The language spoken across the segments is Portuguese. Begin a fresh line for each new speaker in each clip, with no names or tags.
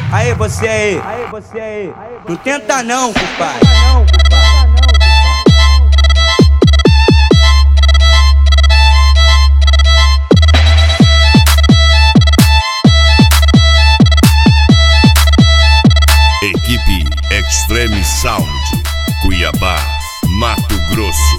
Aí você aí, não tenta não, compadre.
Equipe Extreme Sound, Cuiabá, Mato Grosso.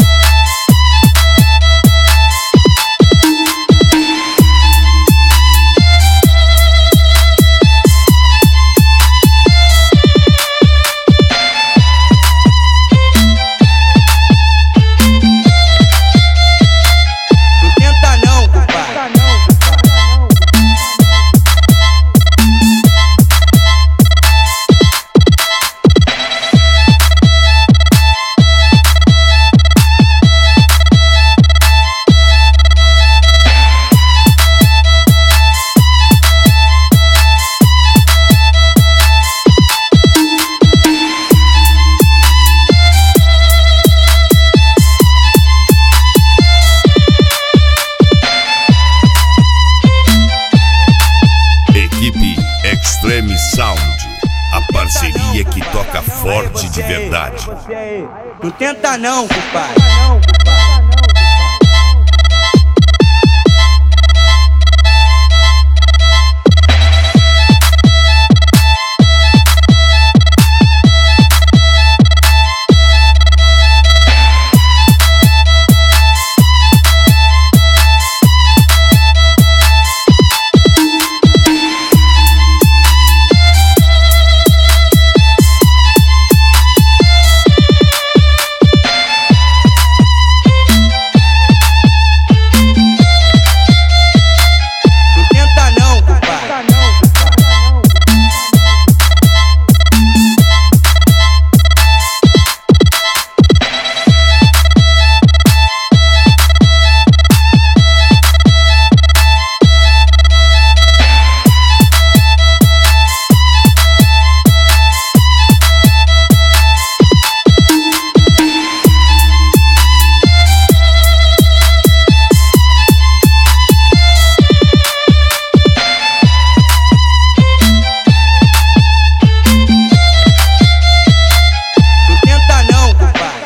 Extreme Sound, a parceria que toca forte de verdade.
Não tenta não, compadre.